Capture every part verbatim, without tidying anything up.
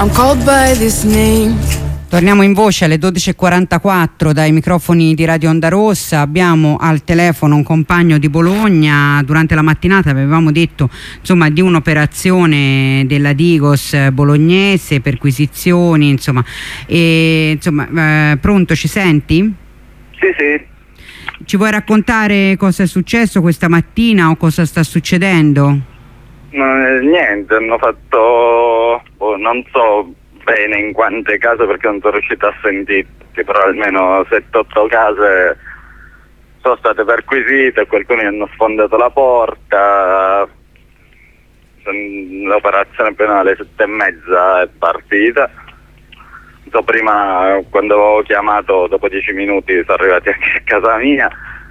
I'm called by this name. Torniamo in voce alle dodici e quarantaquattro dai microfoni di Radio Onda Rossa. Abbiamo al telefono un compagno di Bologna. Durante la mattinata avevamo detto insomma di un'operazione della Digos bolognese, perquisizioni, insomma. E, insomma eh, pronto, ci senti? Sì, sì. Ci vuoi raccontare cosa è successo questa mattina o cosa sta succedendo? No, niente, hanno fatto, oh, non so bene in quante case perché non sono riuscito a sentire, però almeno sette otto case sono state perquisite, qualcuno hanno sfondato la porta, l'operazione penale alle sette e mezza è partita. So, prima quando avevo chiamato dopo dieci minuti sono arrivati anche a casa mia.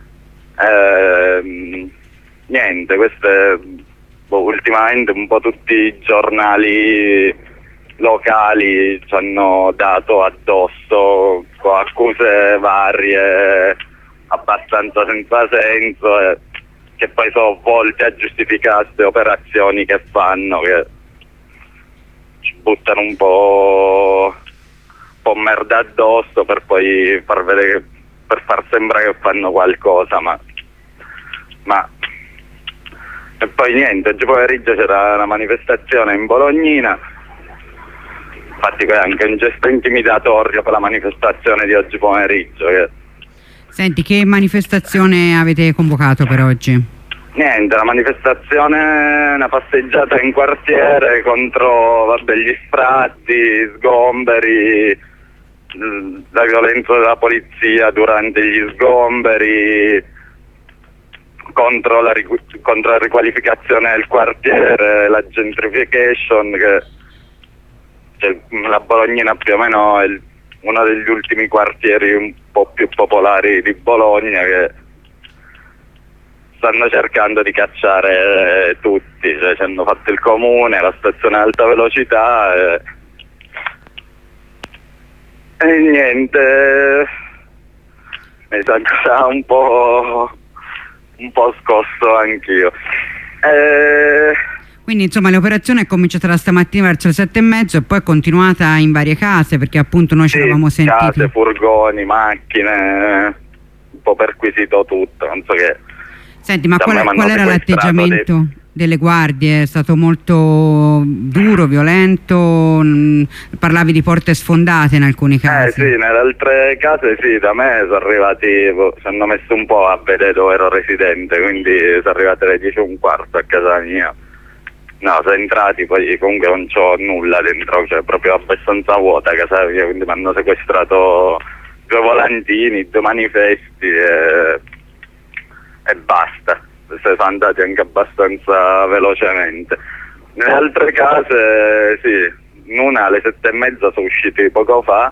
Eh, niente, queste boh, ultimamente un po' tutti i giornali locali ci hanno dato addosso con accuse varie abbastanza senza senso, eh, che poi sono volte a giustificare queste operazioni che fanno, che ci buttano un po', un po' merda addosso per poi far vedere, per far sembrare che fanno qualcosa, ma ma e poi niente, oggi pomeriggio c'era una manifestazione in Bolognina. Infatti è anche un gesto intimidatorio per la manifestazione di oggi pomeriggio. Che... Senti, che manifestazione avete convocato per oggi? Niente, la manifestazione, una passeggiata in quartiere contro vabbè, gli sfratti, sgomberi, la violenza della polizia durante gli sgomberi, contro la, contro la riqualificazione del quartiere, la gentrification, che la Bolognina più o meno è uno degli ultimi quartieri un po' più popolari di Bologna, che stanno cercando di cacciare tutti, cioè ci hanno fatto il comune, la stazione alta velocità e, e niente, mi sa ancora un po' un po' scosso anch'io. E... Quindi insomma l'operazione è cominciata da stamattina verso le sette e mezzo e poi è continuata in varie case, perché appunto noi sì, ci eravamo sentiti. Case, furgoni, macchine, un po' perquisito tutto, non so che... Senti, ma qual, qual era l'atteggiamento dei... delle guardie? È stato molto duro, violento? Mh, parlavi di porte sfondate in alcuni casi. Eh sì, nelle altre case sì, da me sono arrivati, ci hanno messo un po' a vedere dove ero residente, quindi sono arrivate alle dieci e un quarto a casa mia. No, sono entrati, poi comunque non c'ho nulla dentro, cioè proprio abbastanza vuota casa mia, quindi mi hanno sequestrato due volantini, due manifesti e, e basta. Sono andati anche abbastanza velocemente. Nelle altre case, sì, in una alle sette e mezza sono usciti poco fa.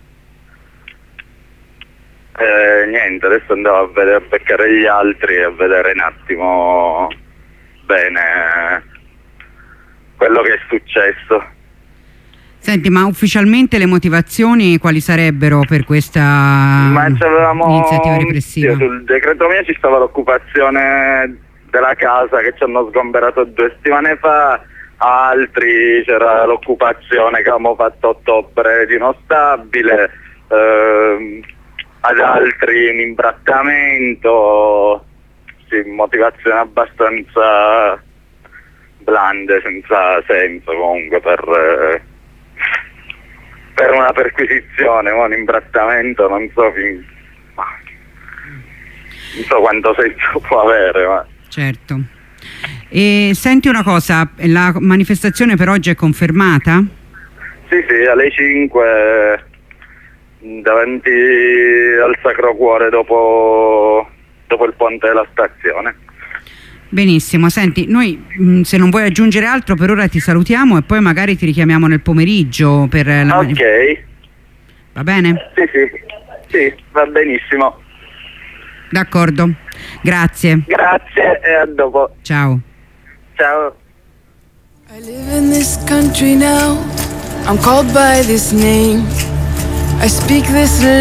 E niente, adesso andavo a vedere, a beccare gli altri e a vedere un attimo bene quello che è successo. Senti, ma ufficialmente le motivazioni quali sarebbero per questa ma iniziativa repressiva? Sul decreto mio ci stava l'occupazione della casa che ci hanno sgomberato due settimane fa, altri c'era l'occupazione che avevamo fatto a ottobre di uno stabile, ehm, ad altri un imbrattamento, sì, motivazioni abbastanza blande, senza senso comunque per, eh, per una perquisizione, un imbrattamento non so fin, ma, non so quanto senso può avere, ma... Certo. E senti una cosa, la manifestazione per oggi è confermata? Sì, sì, alle cinque davanti al Sacro Cuore dopo, dopo il ponte della stazione. Benissimo, senti, noi mh, se non vuoi aggiungere altro per ora ti salutiamo e poi magari ti richiamiamo nel pomeriggio per la Ok. manif- Va bene? Sì, sì, sì, va benissimo. D'accordo, grazie. Grazie e a dopo. Ciao. Ciao. I live in this country now. I'm called by this name. I speak this